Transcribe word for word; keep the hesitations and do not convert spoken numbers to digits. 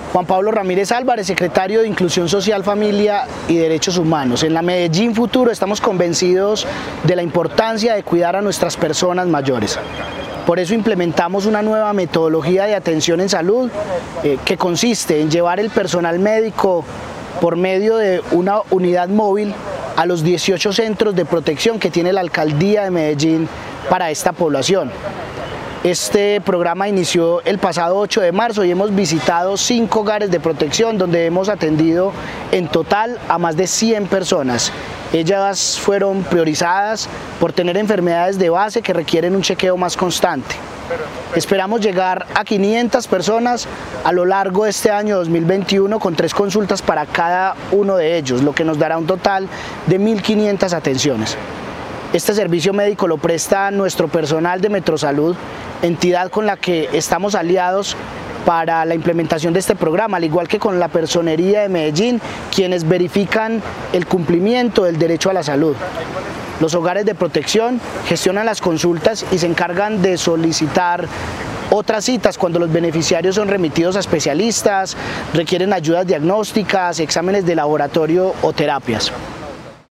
Juan Pablo Ramírez Álvarez, secretario de Inclusión Social, Familia y Derechos Humanos. En la Medellín Futuro estamos convencidos de la importancia de cuidar a nuestras personas mayores. Por eso implementamos una nueva metodología de atención en salud eh, que consiste en llevar el personal médico por medio de una unidad móvil a los dieciocho centros de protección que tiene la Alcaldía de Medellín para esta población. Este programa inició el pasado ocho de marzo y hemos visitado cinco hogares de protección donde hemos atendido en total a más de cien personas. Ellas fueron priorizadas por tener enfermedades de base que requieren un chequeo más constante. Esperamos llegar a quinientas personas a lo largo de este año dos mil veintiuno con tres consultas para cada uno de ellos, lo que nos dará un total de mil quinientas atenciones. Este servicio médico lo presta nuestro personal de Metrosalud, entidad con la que estamos aliados para la implementación de este programa, al igual que con la Personería de Medellín, quienes verifican el cumplimiento del derecho a la salud. Los hogares de protección gestionan las consultas y se encargan de solicitar otras citas cuando los beneficiarios son remitidos a especialistas, requieren ayudas diagnósticas, exámenes de laboratorio o terapias.